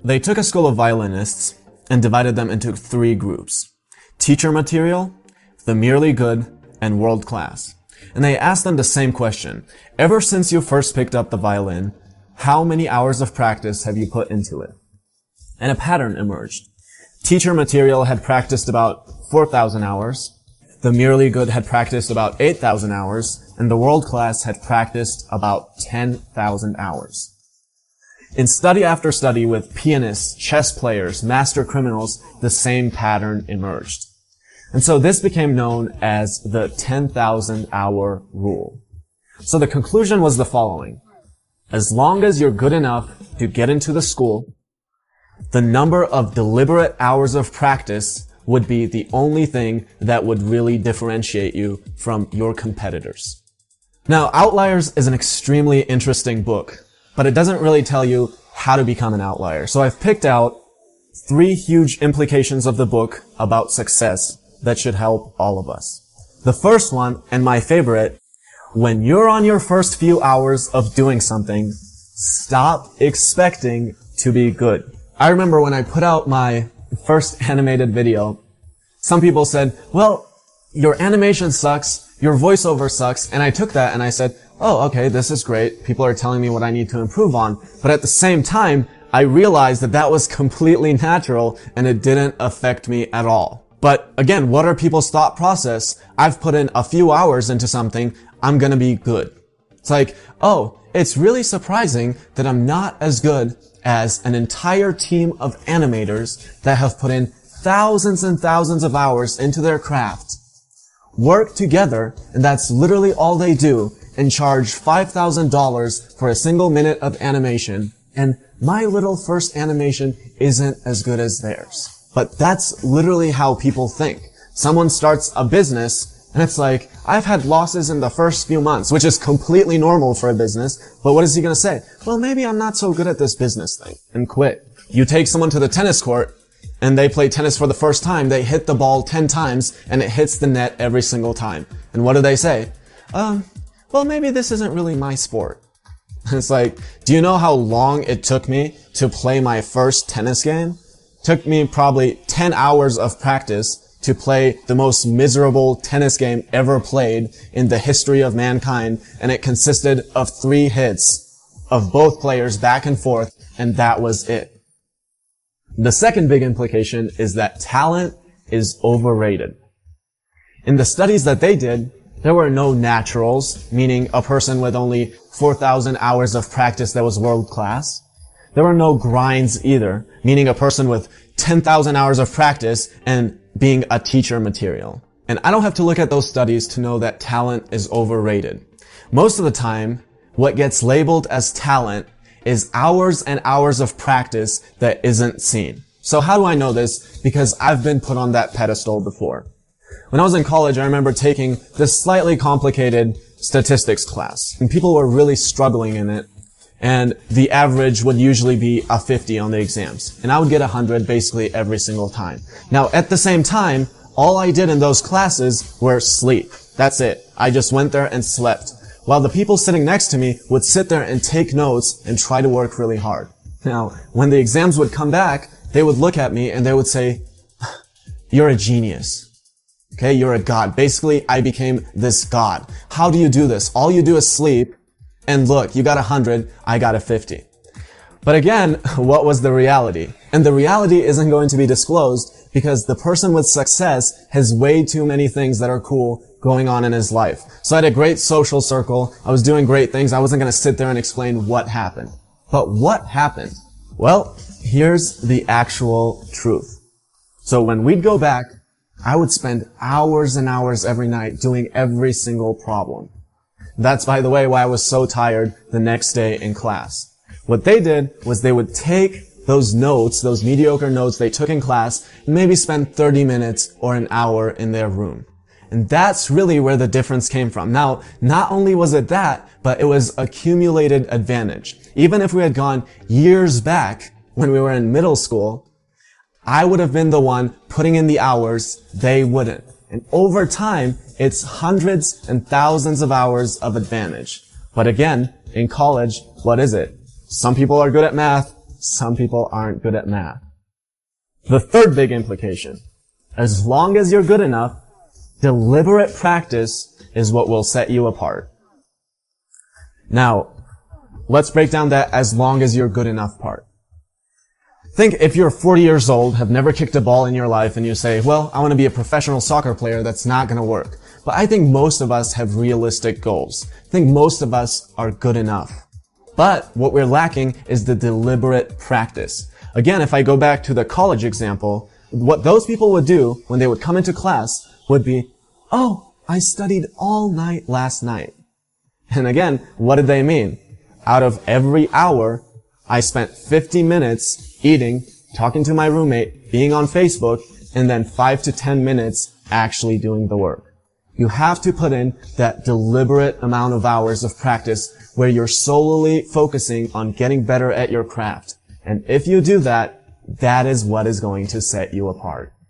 They took a school of violinists and divided them into 3 groups: teacher material, the merely good, and world class. And they asked them the same question: ever since you first picked up the violin, how many hours of practice have you put into it? And a pattern emerged. Teacher material had practiced about 4,000 hours, the merely good had practiced about 8,000 hours, and the world class had practiced about 10,000 hours. In study after study with pianists, chess players, master criminals, the same pattern emerged. And so this became known as the 10,000 hour rule. So the conclusion was the following: as long as you're good enough to get into the school, the number of deliberate hours of practice would be the only thing that would really differentiate you from your competitors. Now, Outliers is an extremely interesting book, but it doesn't really tell you how to become an outlier. So I've picked out 3 huge implications of the book about success that should help all of us. The first one, and my favorite: when you're on your first few hours of doing something, stop expecting to be good. I remember when I put out my first animated video, some people said, well, your animation sucks, your voiceover sucks, and I took that and I said, oh, okay, this is great. People are telling me what I need to improve on. But at the same time, I realized that that was completely natural and it didn't affect me at all. But again, what are people's thought process? I've put in a few hours into something, I'm gonna be good. It's like, oh, it's really surprising that I'm not as good as an entire team of animators that have put in thousands and thousands of hours into their craft, work together, and that's literally all they do, and charge $5,000 for a single minute of animation, and my little first animation isn't as good as theirs. But that's literally how people think. Someone starts a business, and it's like, I've had losses in the first few months, which is completely normal for a business, but what is he gonna say? Well, maybe I'm not so good at this business thing, and quit. You take someone to the tennis court, and they play tennis for the first time, they hit the ball 10 times, and it hits the net every single time. And what do they say? Well, maybe this isn't really my sport. It's like, do you know how long it took me to play my first tennis game? It took me probably 10 hours of practice to play the most miserable tennis game ever played in the history of mankind, and it consisted of 3 hits of both players back and forth, and that was it. The second big implication is that talent is overrated. In the studies that they did, there were no naturals, meaning a person with only 4,000 hours of practice that was world class. There were no grinds either, meaning a person with 10,000 hours of practice and being a teacher material. And I don't have to look at those studies to know that talent is overrated. Most of the time, what gets labeled as talent is hours and hours of practice that isn't seen. So how do I know this? Because I've been put on that pedestal before. When I was in college, I remember taking this slightly complicated statistics class, and people were really struggling in it, and the average would usually be a 50 on the exams, and I would get 100 basically every single time. Now, at the same time, all I did in those classes were sleep. That's it. I just went there and slept, while the people sitting next to me would sit there and take notes and try to work really hard. Now, when the exams would come back, they would look at me and they would say, you're a genius. Okay, you're a god. Basically, I became this god. How do you do this? All you do is sleep, and look, you got 100, I got a 50. But again, what was the reality? And the reality isn't going to be disclosed because the person with success has way too many things that are cool going on in his life. So I had a great social circle. I was doing great things. I wasn't going to sit there and explain what happened. But what happened? Well, here's the actual truth. So when we'd go back, I would spend hours and hours every night doing every single problem. That's, by the way, why I was so tired the next day in class. What they did was they would take those notes, those mediocre notes they took in class, and maybe spend 30 minutes or an hour in their room. And that's really where the difference came from. Now, not only was it that, but it was accumulated advantage. Even if we had gone years back when we were in middle school, I would have been the one putting in the hours, they wouldn't. And over time, it's hundreds and thousands of hours of advantage. But again, in college, what is it? Some people are good at math, some people aren't good at math. The third big implication, as long as you're good enough, deliberate practice is what will set you apart. Now, let's break down that as long as you're good enough part. Think if you're 40 years old, have never kicked a ball in your life, and you say, well, I want to be a professional soccer player, that's not going to work. But I think most of us have realistic goals. I think most of us are good enough. But what we're lacking is the deliberate practice. Again, if I go back to the college example, what those people would do when they would come into class would be, oh, I studied all night last night. And again, what did they mean? Out of every hour, I spent 50 minutes eating, talking to my roommate, being on Facebook, and then 5 to 10 minutes actually doing the work. You have to put in that deliberate amount of hours of practice where you're solely focusing on getting better at your craft. And if you do that, that is what is going to set you apart.